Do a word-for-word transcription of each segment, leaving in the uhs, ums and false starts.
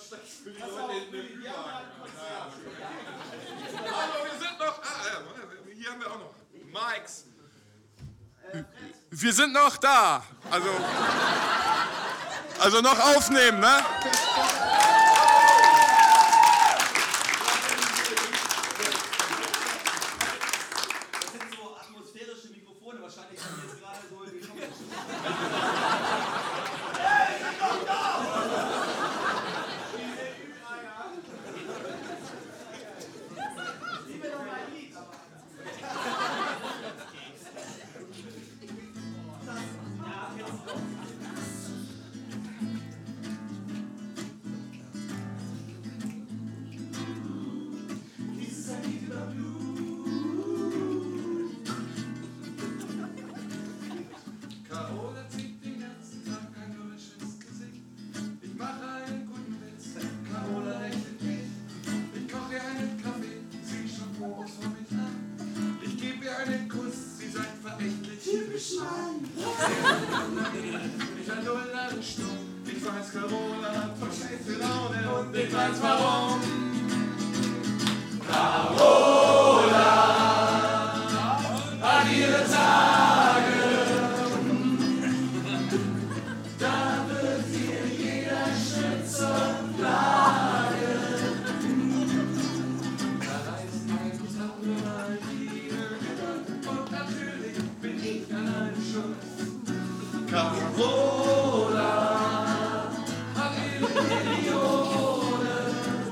für die Leute in dem Ü-Wagen. Aber wir sind noch... Ah, hier haben wir auch noch Mikes. Wir sind noch da. Also, also noch aufnehmen, ne? Das sind so atmosphärische Mikrofone. Wahrscheinlich haben wir jetzt gerade so in die Schuhe. Hey, ich bin doch da! Sieh mir doch mal ein Lied. Carola zieht den ganzen Tag ein deutsches Gesicht. Ich mache einen guten Witz, Carola lächelt mich. Ich koche ihr einen Kaffee, sie schaut groß vor mich an. Ich gebe ihr einen Kuss, sie sagt verächtlich, typisch Mann. Ich ein Nuller stumm, ich weiß, Carola hat voll schlechte Laune und ich weiß warum. Carola hat ihre Tage. Da wird ihr jeder Schritt zur Plage. Da reißt mein Tag mal die Gedanken und natürlich bin ich allein schuld. Carola hat ihre Millionen.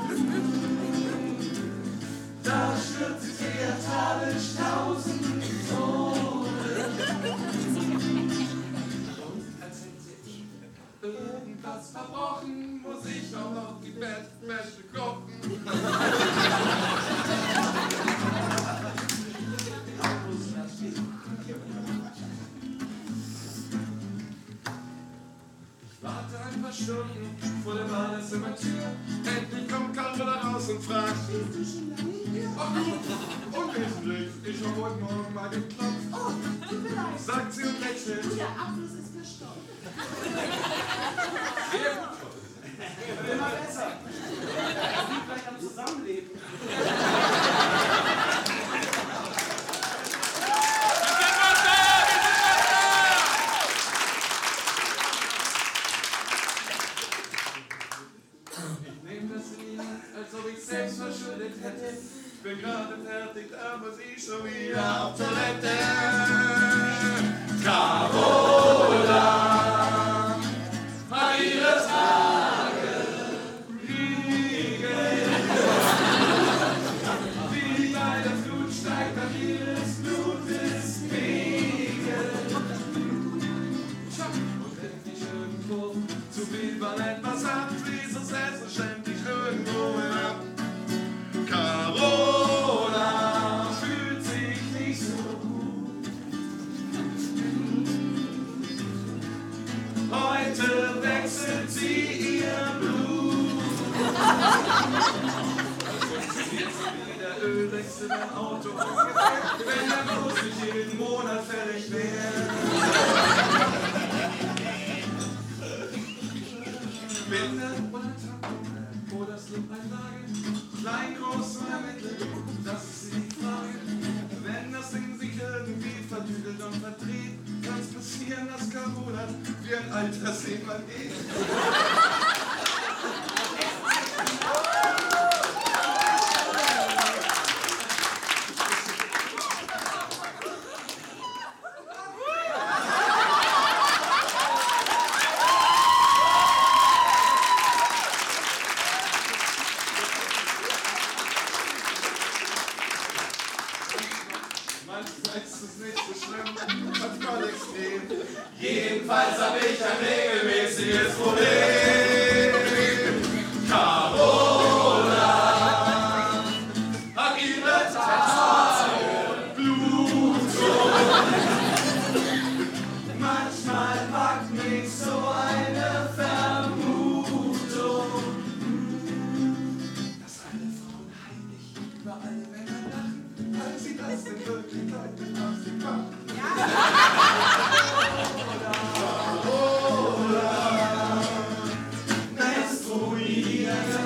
Da stürzt sie theatralisch tausend Tode. Irgendwas verbrochen, muss ich auch noch die Bettwäsche kochen. Ich warte ein paar Stunden vor der Badezimmertür. Endlich kommt Carola raus und fragt: Stehst du schon lange hier? Oh, unwesentlich. Ich hab heute Morgen mal geklopft. Oh, tut mir leid. Sagt sie und lächelt. Du, der Abfluss ist verstorben. Sehr gut. Immer besser. Das liegt gleich am Zusammenleben. Ich nehme das Lied, als ob ich selbst verschuldet hätte. Ich bin gerade fertig, aber sie schon wieder auf Toilette. Carola hat ihre Tage. Wie bei der Flut steigt an ihres Blutes Pegel. Und endlich irgendwo zu viel weil etwas hat, wie so selbstverständlich irgendwo hinab. Carola fühlt sich nicht so gut. Heute wechselt sie ihr Blut. Funktioniert sie wieder Ölwechsel beim Auto ungefähr, wenn der Bus nicht jeden Monat fällig wäre. Binder oder Tampon oder Slip-Einlage, klein, groß oder mittel, das ist die Frage. Wenn das Ding sich irgendwie verdüdelt und verdreht, kann es passieren, dass Carola wie ein alter Seemann geht. Manchmal ist es nicht so schlimm, manchmal extrem. Jedenfalls habe ich ein regelmäßiges Problem. Carola hat ihre Tage Blutung. Manchmal packt mich so eine Vermutung, dass alle Frauen heimlich über alle Männer lachen, weil sie das in Wirklichkeit mit Absicht machen. Carola, menstruieren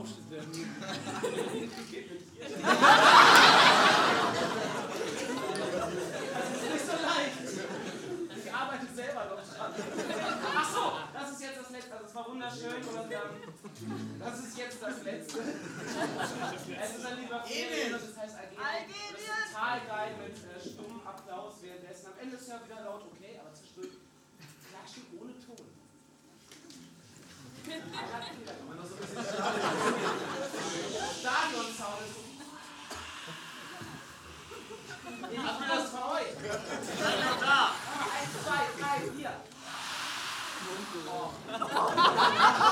Tausch ist der Geht mit dir. Das ist nicht so leicht. Ich arbeite selber noch dran. Ach so, das ist jetzt das Letzte. Also es war wunderschön und ähm, das ist jetzt das Letzte. Es ist ein lieber Ferien und das heißt Algerien. Das ist total geil mit äh, stummem Applaus währenddessen. Am Ende ist ja wieder laut, okay, aber zwischendurch klatschen ohne Ton. Stadion-Sound ist so. Ich will das von euch. Seid doch da. Eins, zwei, drei, vier. Oh.